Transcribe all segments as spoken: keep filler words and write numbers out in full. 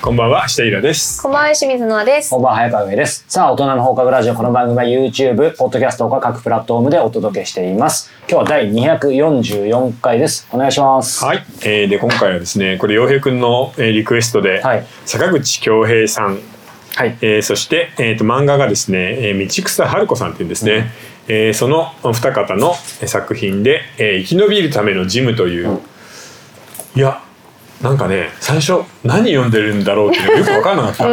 こんばんは、下平です。 こんばんは、清水乃です。 こんばんは、早川上です。さあ、大人の放課後ラジオ、この番組は YouTube、ポッドキャスト他各プラットフォームでお届けしています。今日はだいにひゃくよんじゅうよんかいです。お願いします。 はい、えー、で今回はですね、これ陽平くんの、えー、リクエストで、はい、坂口恭平さん、はいえー、そして、えー、と漫画がですね、えー、道草春子さんっていうんですね、うんえー、その二方の作品で、えー、生き延びるためのジムという、うん、いやなんかね最初何読んでるんだろうっていうのがよく分からなかったうん、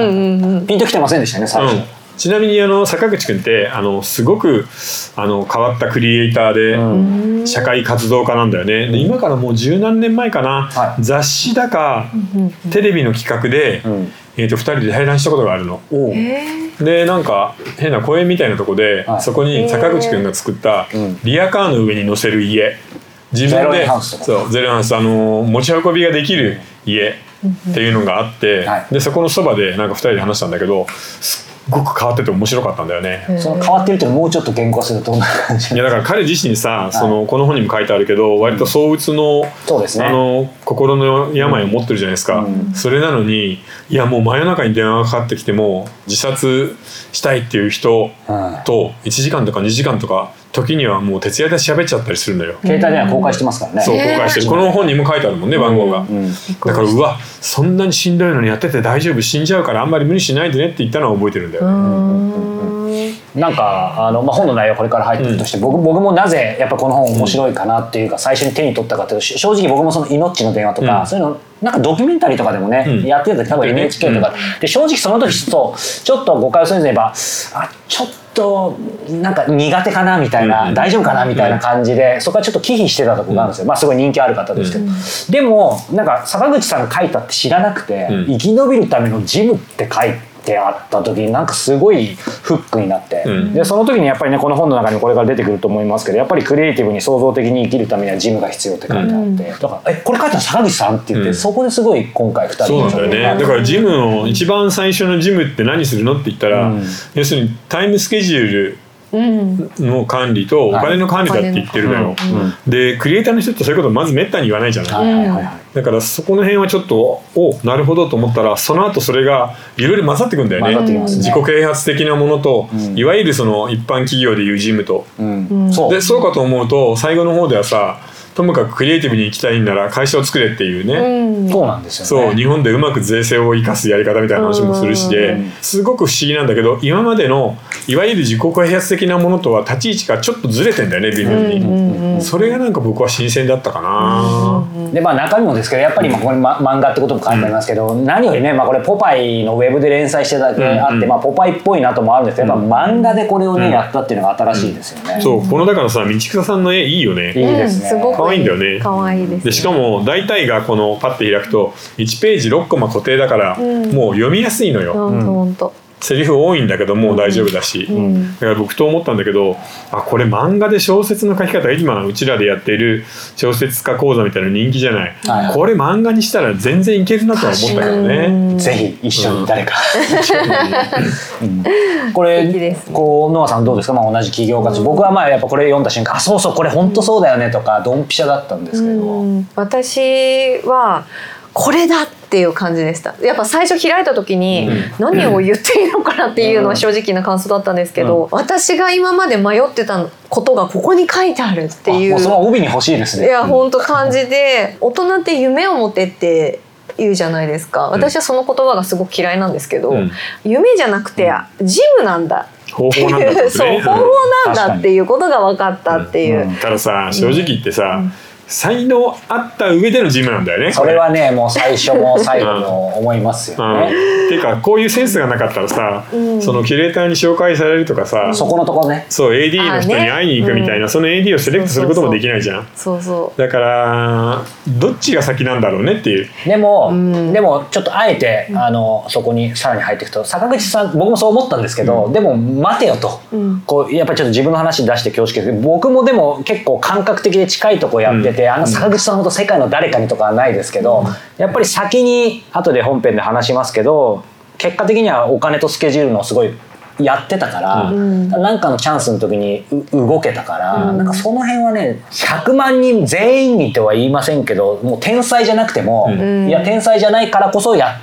うん、ピンときてませんでしたね最初、うん、 ちなみにあの坂口くんってあのすごくあの変わったクリエイターで、うん、社会活動家なんだよね。で今からもう十何年前かな、はい、雑誌だか、うん、テレビの企画で、うんえー、とふたりで対談したことがあるの。でなんか変な公園みたいなとこで、はい、そこに坂口くんが作ったリアカーの上に乗せる家、自分でそうゼロハウスあの持ち運びができる家っていうのがあって、うんはい、でそこのそばでなんかふたりで話したんだけどすっごく変わってて面白かったんだよね。 その変わってるっていうのもうちょっと言語化するとどんな感じ？ いやだから彼自身さ、はい、そのこの本にも書いてあるけど割と躁鬱の、うんそうですね、あの心の病を持ってるじゃないですか、うん、それなのにいやもう真夜中に電話がかかってきても自殺したいっていう人といちじかんとかにじかんとか時にはもう徹夜で喋っちゃったりするんだよ。 携帯では公開してますからね。 そう公開してる。この本にも書いてあるもんね番号が、うんうん、だからうわそんなにしんどいのにやってて大丈夫死んじゃうからあんまり無理しないでねって言ったのは覚えてるんだよ、 ね、なんかあの、まあ、本の内容これから入ってるとして、うん、僕, 僕もなぜやっぱこの本面白いかなっていうか最初に手に取ったかというと正直僕もその命の電話とか、うん、そういうのなんかドキュメンタリーとかでもね、うん、やってた多分 エヌエイチケー とか、うん、で正直その時ちょっとちょっと誤解をするんで言えばあちょっとなんか苦手かなみたいな、うん、大丈夫かなみたいな感じで、うん、そこはちょっと忌避してたところがあるんですよ、うんまあ、すごい人気ある方ですけど、うん、でもなんか坂口さんが書いたって知らなくて、うん、生き延びるためのジムって書いてあった時になんかすごいフックになって、うん、でその時にやっぱりねこの本の中にこれから出てくると思いますけどやっぱりクリエイティブに創造的に生きるためにはジムが必要って書いてあって、うん、だからえこれ書いたの坂口さんって言って、うん、そこですごい今回ふたりそうなんだよね。だからジムの一番最初のジムって何するのって言ったら、うん、要するにタイムスケジュールの管理とお金の管理だって言ってるのよ、はい、でクリエイターの人ってそういうことまずめったに言わないじゃない、はいはいはい、だからそこの辺はちょっとおなるほどと思ったらその後それがいろいろ混ざってくんだよ ね, ね自己啓発的なものと、うん、いわゆるその一般企業でいうジムと、うん、でそうかと思うと最後の方ではさともかくクリエイティブに行きたいんなら会社を作れっていうね、 うん、そうなんですよね。 そう日本でうまく税制を生かすやり方みたいな話もするしで、うん、すごく不思議なんだけど今までのいわゆる自己啓発的なものとは立ち位置がちょっとずれてんだよね微妙に、うんうん、それがなんか僕は新鮮だったかな、 うん、でまあ中身もですけどやっぱりここに、ま、漫画ってことも書いてありますけど、うん、何よりね、まあ、これポパイのウェブで連載してただけあって、うんうんまあ、ポパイっぽいなともあるんですけどやっぱ漫画でこれをね、うん、やったっていうのが新しいですよね、 うん、そうこのだからさ道草さんの絵いいよね。 いいですね、 うん、すごく可愛いんだよね。 可愛いですね。 でしかも大体がこのパッて開くといちページろっコマ固定だから、うん、もう読みやすいのよ、 うん、ほんとセリフ多いんだけどもう大丈夫だし、うん、だから僕と思ったんだけどあこれ漫画で小説の書き方今うちらでやっている小説家講座みたいな人気じゃない、はい、これ漫画にしたら全然いけるなとは思ったけどね。 ぜひ一緒に誰か、うん、これこうノアさんどうですか、まあ、同じ起業家、うん、僕はまあやっぱこれ読んだ瞬間あそうそうこれ本当そうだよねとかドンピシャだったんですけど、うん、 私はこれだっていう感じでした。やっぱ最初開いた時に何を言っていいのかなっていうのは正直な感想だったんですけど、うん、私が今まで迷ってたことがここに書いてあるっていう、 もうその帯に欲しいですね。 いや本当感じで大人って夢を持てって言うじゃないですか。私はその言葉がすごく嫌いなんですけど、うん、夢じゃなくてジムなんだ方法なんだってねそう方法なんだっていうことが分かったっていう、 うんうん、たださ正直言ってさ、うん才能あった上でのジムなんだよね。 それはねもう最初も最後も思いますよね、 うん、ていうかこういうセンスがなかったらさ、うん、そのキュレーターに紹介されるとかさ、 うん、そこのところねそう エーディー の人に会いに行くみたいな、ねうん、その エーディー をセレクトすることもできないじゃん。 そうそうだからどっちが先なんだろうねっていう。 でも、うん、でもちょっとあえてあのそこにさらに入っていくと坂口さん僕もそう思ったんですけど、うん、でも待てよと、うん、こうやっぱりちょっと自分の話出して恐縮ですけど僕もでも結構感覚的で近いとこやってて、うん、あの坂口さんほど世界の誰かにとかはないですけど、うん、やっぱり先に後で本編で話しますけど結果的にはお金とスケジュールのすごいやってたから、うん、なんかのチャンスの時に動けたから、うん、なんかその辺はねひゃくまんにん全員にとは言いませんけどもう天才じゃなくても、うん、いや天才じゃないからこそやっ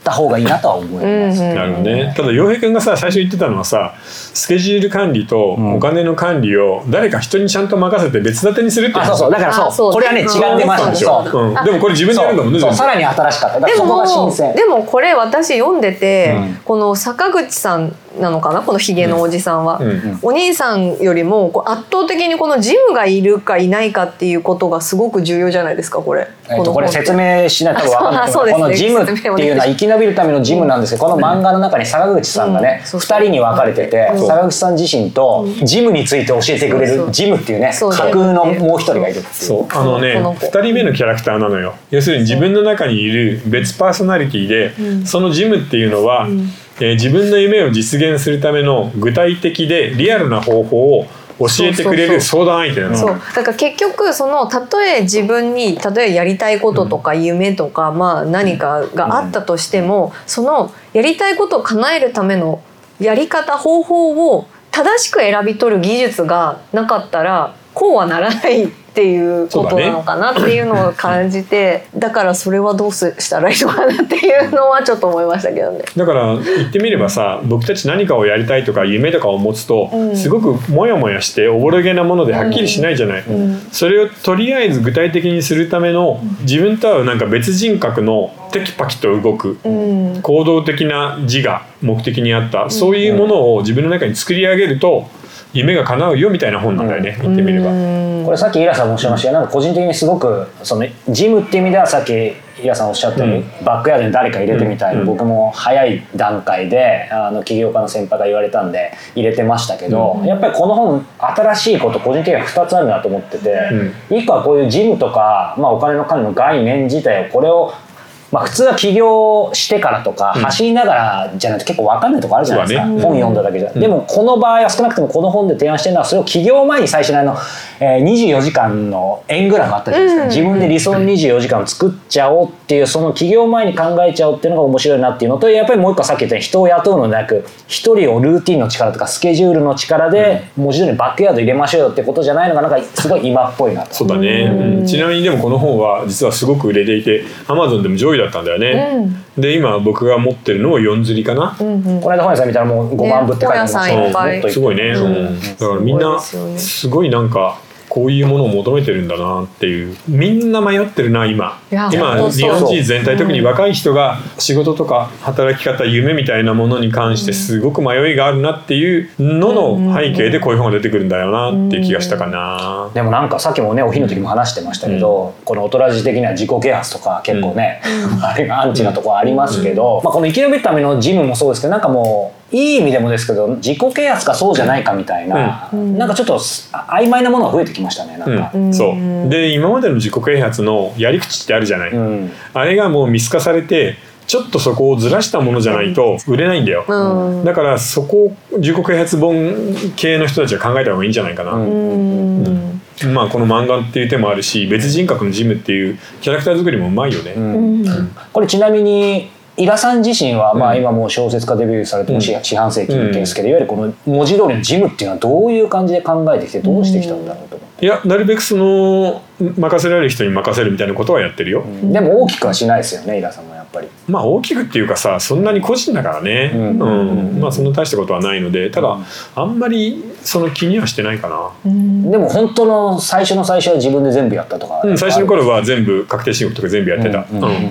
た方がいいなとは思います。 なるほどね。ただ洋平君がさ最初言ってたのはさ、スケジュール管理とお金の管理を誰か人にちゃんと任せて別立てにするっていう。 あ、そうそう、だからそう、 そうこれはね違ってましたでしょ。 うん、でもこれ自分でやるんだもんね。 そうそう、さらに新しかった。だからそこが新鮮。 でもこれ私読んでて、 うん、 この坂口さんなのかな、このヒゲのおじさんは、 うんうん、 お兄さんよりもこう圧倒的にこのジムがいるかいないかっていうことがすごく重要じゃないですか、これ。 えー、とこれ説明しないと分かんないけど、このジムっていうのは生き延びるためのジムなんですけど、この漫画の中に坂口さんがね、うん、ふたりに分かれてて、うん、坂口さん自身とジムについて教えてくれるジムっていうね、架空のもう一人がいるっていう。 そうあのねふたりめのキャラクターなのよ。要するに自分の中にいる別パーソナリティで、うん、そのジムっていうのは、うん、えー、自分の夢を実現するための具体的でリアルな方法を教えてくれる相談相手なの。 そうだから結局そのたとえ自分に例えやりたいこととか夢とか、うん、まあ何かがあったとしても、うん、そのやりたいことを叶えるためのやり方方法を正しく選び取る技術がなかったらこうはならないっていうことなのかなっていうのを感じて、 だ, ね、だからそれはどうしたらいいのかなっていうのはちょっと思いましたけどね。 だから言ってみればさ、僕たち何かをやりたいとか夢とかを持つと、うん、すごくモヤモヤしておぼろげなものではっきりしないじゃない、うんうん、それをとりあえず具体的にするための自分とはなんか別人格のテキパキと動く、うん、行動的な自我目的にあった、そういうものを自分の中に作り上げると夢が叶うよみたいな本なんだよね、言ってみれば。 これさっきイラさんもおっしゃいましたけど、なんか個人的にすごくそのジムっていう意味ではさっきイラさんおっしゃったように、うん、バックヤードに誰か入れてみたいな、うん、僕も早い段階であの起業家の先輩が言われたんで入れてましたけど、うん、やっぱりこの本新しいこと個人的にはふたつあるなと思ってて、うん、いっこはこういうジムとか、まあ、お金の管理の概念自体をこれをまあ、普通は起業してからとか、うん、走りながらじゃないと結構分かんないとこあるじゃないですか、ね、本読んだだけじゃ、うん、でもこの場合は少なくともこの本で提案してるのはそれを起業前に最初のあの、えー、にじゅうよじかんの円グラフあったじゃないですか、うん、自分で理想のにじゅうよじかんを作っちゃおうっていうその起業前に考えちゃおうっていうのが面白いなっていうのと、やっぱりもう一個さっき言ったように人を雇うのでなく一人をルーティンの力とかスケジュールの力で文字通りバックヤード入れましょうよってことじゃないのがなんかすごい今っぽいなと。 そうだね、うん、ちなみにでもこの本は実はすごく売れていて Amazon でも上位だったんだよね、うんで今僕が持ってるのもよん釣りかな、うんうん、この間本屋さん見たらもうごまん部って書いてありましたね。すごいね、うん、だからみんなすごいなんかこういうものを求めてるんだなっていう。みんな迷ってるな今今日本人全体、特に若い人が仕事とか働き方夢みたいなものに関してすごく迷いがあるなっていうのの背景でこういう本が出てくるんだよなっていう気がしたかな。 でもなんかさっきもねお日の時も話してましたけど、うん、この大人児的には自己啓発とか結構ね、うん、あれがアンチなところありますけど、うんまあ、この生き延びるためのジムもそうですけど、なんかもういい意味でもですけど自己啓発かそうじゃないかみたいな、うん、なんかちょっと曖昧なものが増えてきましたね。なんか、 うん、そうで今までの自己啓発のやり口ってあるじゃない、うん、あれがもう見透かされてちょっとそこをずらしたものじゃないと売れないんだよ、うん、だからそこを自己啓発本系の人たちは考えた方がいいんじゃないかな、うんうん、まあこの漫画っていう手もあるし別人格のジムっていうキャラクター作りもうまいよね、うんうん、これちなみに伊賀さん自身は、まあ、今もう小説家デビューされても四半世紀ですけど、いわゆるこの文字通りのジムっていうのはどういう感じで考えてきてどうしてきたんだろうと思って。 いやなるべくその任せられる人に任せるみたいなことはやってるよ、うん、 でも大きくはしないですよね伊賀さんもやっぱり。 まあ大きくっていうかさそんなに個人だからね、うんうん、まあそんな大したことはないので、ただあんまりその気にはしてないかな、 うん、でも本当の最初の最初は自分で全部やったとか、 うん、最初の頃は全部確定申告とか全部やってた、うんうんうん、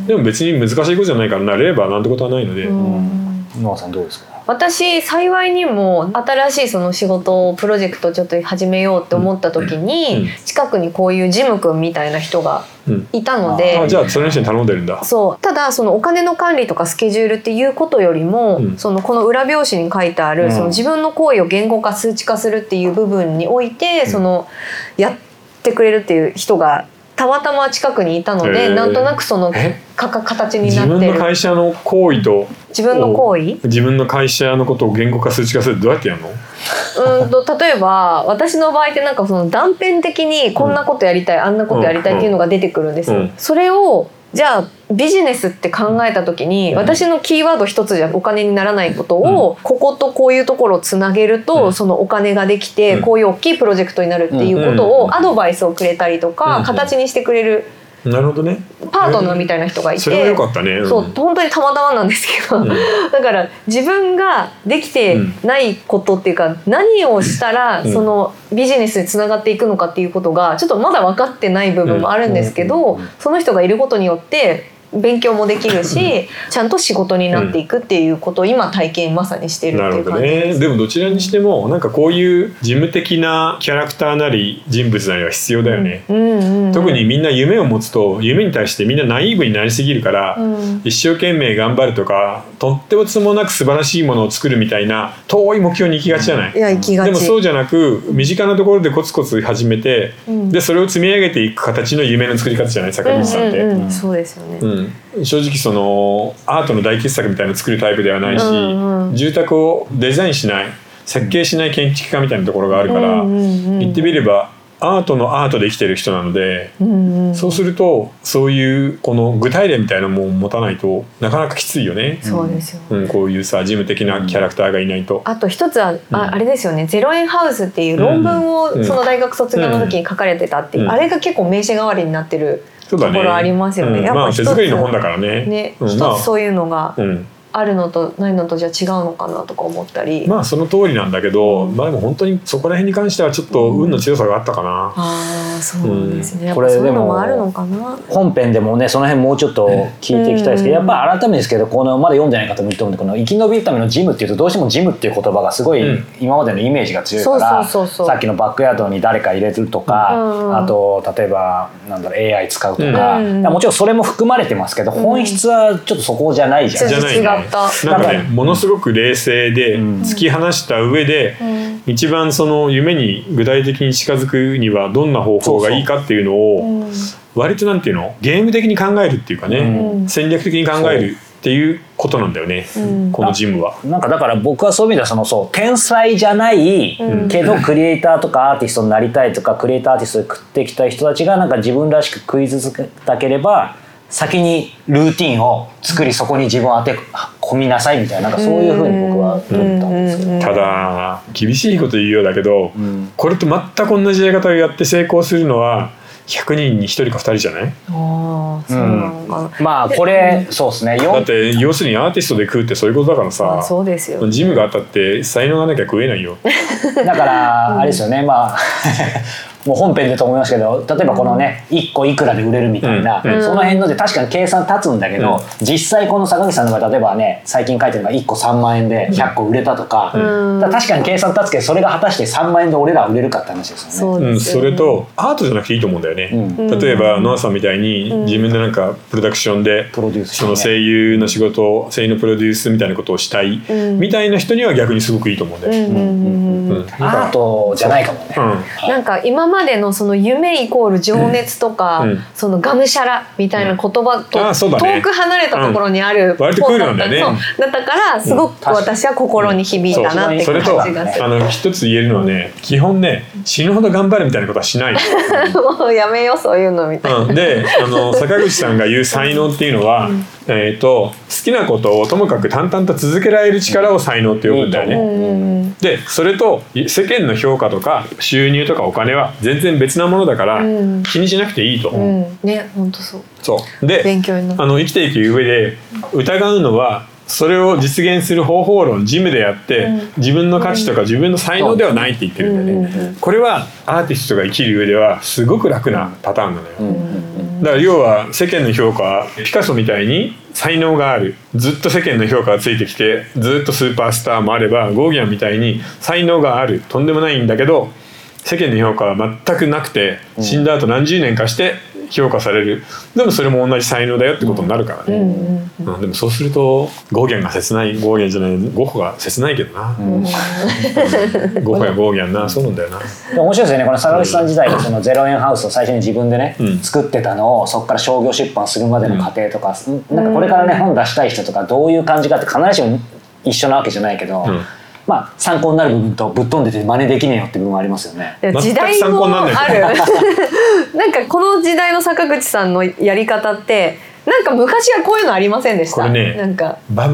でも別に難しいことじゃないから慣れればなんてことはないので。 ノアさんどうですか。 私幸いにも新しいその仕事プロジェクトをちょっと始めようって思った時に近くにこういうジム君みたいな人がいたので、 うん、あじゃあそれの人に頼んでるんだ。 そうただそのお金の管理とかスケジュールっていうことよりも、うん、そのこの裏表紙に書いてある、うん、その自分の行為を言語化数値化するっていう部分において、うん、そのやってくれるっていう人がたまたま近くにいたので、なんとなくそのかか形になってる。 自分の会社の行為と自分の行為自分の会社のことを言語化数値化するってどうやってやるの？ うんと例えば私の場合ってなんかその断片的にこんなことやりたい、うん、あんなことやりたいっていうのが出てくるんですよ、うん、それをじゃあビジネスって考えた時に、うん、私のキーワード一つじゃお金にならないことを、うん、こことこういうところをつなげると、うん、そのお金ができて、うん、こういう大きいプロジェクトになるっていうことをアドバイスをくれたりとか、うん、形にしてくれるなるほどね。 パートナーみたいな人がいて、 それは良かったね、うん、 そう本当にたまたまなんですけど、うん、だから自分ができてないことっていうか、うん、何をしたらそのビジネスにつながっていくのかっていうことがちょっとまだ分かってない部分もあるんですけど、その人がいることによって勉強もできるし、ちゃんと仕事になっていくっていうことを今体験まさにしているっていう感じです。なるほどね。 でもどちらにしてもなんかこういう事務的なキャラクターなり人物なりは必要だよね、うんうんうん、特にみんな夢を持つと夢に対してみんなナイーブになりすぎるから、うん、一生懸命頑張るとかとってもつもなく素晴らしいものを作るみたいな遠い目標に行きがちじゃない、 いや行きがち。 でもそうじゃなく身近なところでコツコツ始めて、うん、でそれを積み上げていく形の夢の作り方じゃない坂口さんって、うんうんうん、 そうですよね、 うん、正直そのアートの大傑作みたいなの作るタイプではないし、うんうん、住宅をデザインしない設計しない建築家みたいなところがあるから、うんうんうん、言ってみればアートのアートで生きてる人なので、うんうん、そうするとそういうこの具体例みたいなのも持たないとなかなかきついよね。 そうですよ、 うん、こういうさ事務的なキャラクターがいないと、 うん、あと一つは あ, あれですよね、ゼロ円ハウスっていう論文をその大学卒業の時に書かれてたっていう、うんうん、あれが結構名刺代わりになってるところありますよね。 うん、 やっぱまあ手作りの本だからね。 ね、うん、一つそういうのがあるのとないのとじゃ違うのかなとか思ったり。 まあその通りなんだけど、うん、まあでも本当にそこら辺に関してはちょっと運の強さがあったかな。うん、 ああそうですね。うん、やっぱそういうのもあるのかな。 本編でもねその辺もうちょっと聞いていきたいですけど、うん、やっぱ改めですけどこのまだ読んでない方もいると思うんで、この生き延びるためのジムっていうとどうしてもジムっていう言葉がすごい今までのイメージが強いから、さっきのバックヤードに誰か入れるとか、うん、あと例えばなんだろう エーアイ 使うとか、うん、もちろんそれも含まれてますけど、うん、本質はちょっとそこじゃないじゃん。 ちょっと違った。 なんかねものすごく冷静で突き放した上で、うん、一番その夢に具体的に近づくにはどんな方法がいいかっていうのを割となんていうのゲーム的に考えるっていうかね、うん、戦略的に考えるっていうことなんだよね、うん、このジムは。 なんかだから僕はそういう意味ではそのそう天才じゃないけどクリエイターとかアーティストになりたいとかクリエイターアーティストで食ってきた人たちがなんか自分らしく食い続けたければ先にルーティンを作りそこに自分を当て込みなさいみたいな、なんかそういうふうに僕は思ったんですけど、 ただ厳しいこと言うようだけど、うん、これと全く同じやり方をやって成功するのはひゃくにんにひとりかふたりじゃない？ あそうなのかな、 うん、まあこれそうですね。 だって要するにアーティストで食うってそういうことだからさ。 そうですよ。 ジムがあったって才能がなきゃ食えないよ。 だからあれですよね、まあもう本編でと思いますけど、例えばこのねいっこいくらで売れるみたいな、うん、その辺ので確かに計算立つんだけど、うん、実際この坂口さんの場合例えばね最近書いてるのがいっこさんまんえんでひゃっこ売れたとか、うん、だから確かに計算立つけどそれが果たしてさんまんえんで俺ら売れるかって話ですよね。 そうですよね。 うん、それとアートじゃなくていいと思うんだよね、うん、例えばノアさんみたいに自分でなんかプロダクションでその声優の仕事、声優のプロデュースみたいなことをしたいみたいな人には逆にすごくいいと思うんだよ、うんうんうん、アートじゃないかもね、 うん、なんか今までのその夢イコール情熱とか、うん、そのがむしゃらみたいな言葉と遠く離れたところにある本だった、ね、 だったからすごく私は心に響いたなって感じがする、うん、それとあの一つ言えるのはね、うん、基本ね死ぬほど頑張るみたいなことはしないもうやめようそういうのみたいな、 うん、であの坂口さんが言う才能っていうのは、うんえー、と好きなことをともかく淡々と続けられる力を才能って呼ぶんだよね、うん、でそれと世間の評価とか収入とかお金は全然別なものだから気にしなくていいと、 うんうん、ね本当そうそうで勉強になる。 あの生きていく上で疑うのはそれを実現する方法論ジムでやって、うん、自分の価値とか自分の才能ではないって言ってるんだよね、うんうんうん、これはアーティストが生きる上ではすごく楽なパターンなのよ、うんうん、だから要は世間の評価はピカソみたいに才能があるずっと世間の評価がついてきてずっとスーパースターもあればゴーギャンみたいに才能があるとんでもないんだけど世間の評価は全くなくて死んだ後何十年かして評価される。でもそれも同じ才能だよってことになるからね、うんうんうん、でもそうするとゴーギャンが切ないゴーギャンじゃないゴッホが切ないけどな、うん、ゴッホやゴーギャンなそうなんだよな。 面白いですよねこの坂口さん時代のそのゼロ円ハウスを最初に自分でね、うん、作ってたのをそこから商業出版するまでの過程とか、うん、なんかこれからね本出したい人とかどういう感じかって必ずしも一緒なわけじゃないけど、うんまあ、参考になる部分とぶっ飛んでて真似できねえよって部分はありますよね。 時代もあるなんかこの時代の坂口さんのやり方ってなんか昔はこういうのありませんでした？ これねなんかバブ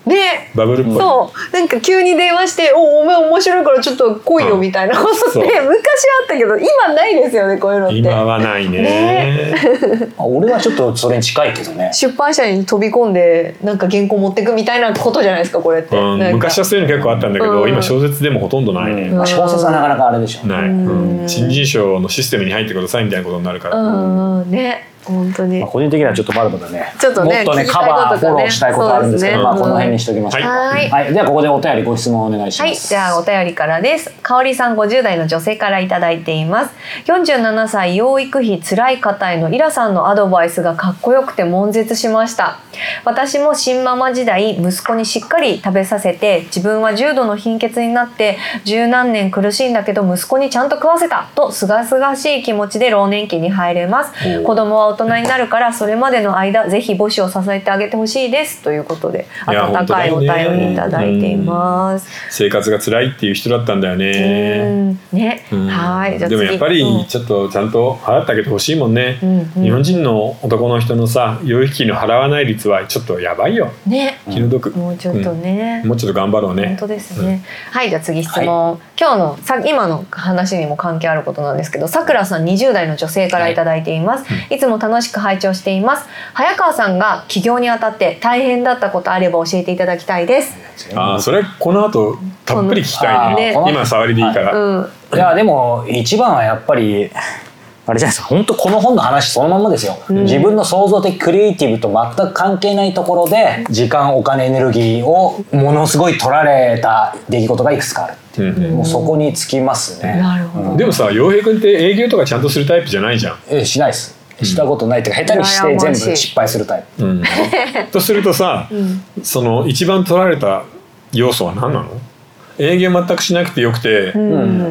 ね、 バブルっぽい。 そうなんか急に電話して「おお前面白いからちょっと来いよ」みたいなことって昔あったけど今ないですよね、こういうのって。 今はないね。ね俺はちょっとそれに近いけどね。 出版社に飛び込んでなんか原稿持ってくみたいなことじゃないですか、これって。 うん、昔はそういうの結構あったんだけど、うん、今小説でもほとんどないね。 うん、まあ、小説はなかなかあれでしょ。 ない、うん、新人賞のシステムに入ってくださいみたいなことになるから。 うん、ね。本当に、 まあ、個人的にはちょっとまだまだね、 ちょっとね、 もっとねカバーフォローしたいことあるんですけど、ね、まあこの辺にしておきましょう。はい、はい、ではここでお便りご質問お願いします。 はい、じゃあお便りからです。かおりさんごじゅう代の女性からいただいています。よんじゅうななさい養育費つらい方へのイラさんのアドバイスがかっこよくて悶絶しました。私も新ママ時代息子にしっかり食べさせて、自分は重度の貧血になって十何年苦しいんだけど息子にちゃんと食わせたとすがすがしい気持ちで老年期に入れます。子供は大人になるからそれまでの間ぜひ母子を支えてあげてほしいですということで温かいお便りいただいています。 生活が辛いっていう人だったんだよね。 ね、はい。 でもやっぱりちょっとちゃんと払ってあげてほしいもんね。うんうん、日本人の男の人のさ養育費の払わない率はちょっとやばいよ。ね。気の毒。 もうちょっとね、 うん。もうちょっと頑張ろうね。 本当ですね。うん、はい、じゃあ次質問。はい、今日のさ今の話にも関係あることなんですけど、さくらさんにじゅう代の女性からいただいています。はい、いつも楽しく拝聴しています。早川さんが起業にあたって大変だったことあれば教えていただきたいです。 あ、それこの後たっぷり聞きたいね。ね、今触りでいいから。 うん、いやでも一番はやっぱりあれじゃないですか。本当この本の話そのまんまですよ。うん、自分の創造的クリエイティブと全く関係ないところで時間お金エネルギーをものすごい取られた出来事がいくつかあるっていう、うん、もうそこにつきますね。 なるほど。 でもさ、陽平君って営業とかちゃんとするタイプじゃないじゃん。 えしないです。したことないっていうか、下手にして全部失敗するタイプ。うん、 とするとさ、うん、その一番取られた要素は何なの？営業全くしなくてよくて、うん、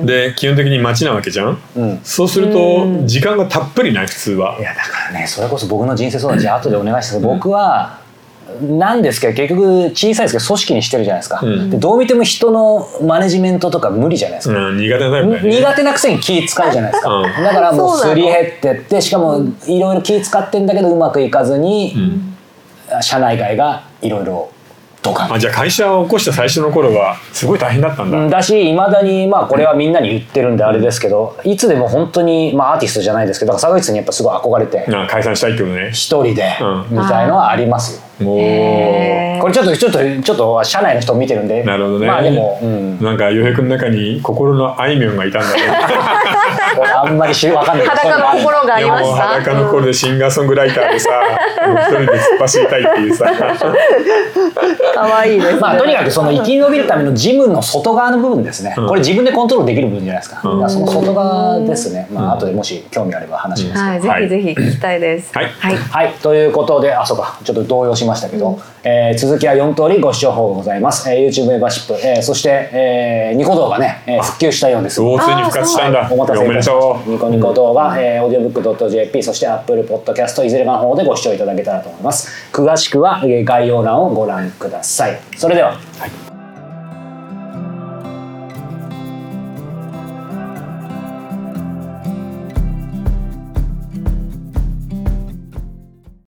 で基本的に待ちなわけじゃん、うん、そうすると時間がたっぷりない普通は。 いやだからね、それこそ僕の人生相談じゃあ後でお願いしたけど、僕はなんですけど結局小さいですけど組織にしてるじゃないですか、うん、でどう見ても人のマネジメントとか無理じゃないですか、 うん、苦手なタイプだよね。 苦手なくせに気使うじゃないですか、うん、だからもうすり減ってってしかもいろいろ気使ってんだけどうまくいかずに、うん、社内外がいろいろとか。 あ、じゃあ会社を起こした最初の頃はすごい大変だったんだ。 だしいまだにまあこれはみんなに言ってるんであれですけど、いつでも本当にまあアーティストじゃないですけど坂口さんにやっぱすごい憧れて、 あ、解散したいってことね。 一人でみたいのはありますよ。これちょっとちょっとちょっと社内の人見てるんで。 なるほどね。 まあでも、うん、 なんか洋平君の中に心のあいみょんがいたんだね。 あんまり知わかんない。 裸の心がありました。 裸の心でシンガーソングライターでさ、一人で突っ走りたいっていうさ。 可愛いですね。 まあとにかくその生き延びるためのジムの外側の部分ですね。うん、これ自分でコントロールできる部分じゃないですか。うん、その外側ですね。まあ後でもし興味あれば話しますけど。 はい、ぜひぜひ聞きたいです。 はいはい、 はい、ということで、あ、そうか、ちょっと動揺しましたけど、うん、えー、続きはよん通りご視聴方法ございます。えー、YouTube メンバーシップ、えー、そして、えー、ニコ動画ね、えー、復旧したようです。 おー、ついに復活したんだ。 お待たせいたしました。ニコニコ動画、うん、えー、オーディオブックドットジェーピー、そして Apple Podcast いずれかの方でご視聴いただけたらと思います。詳しくは概要欄をご覧ください。それでは。はい。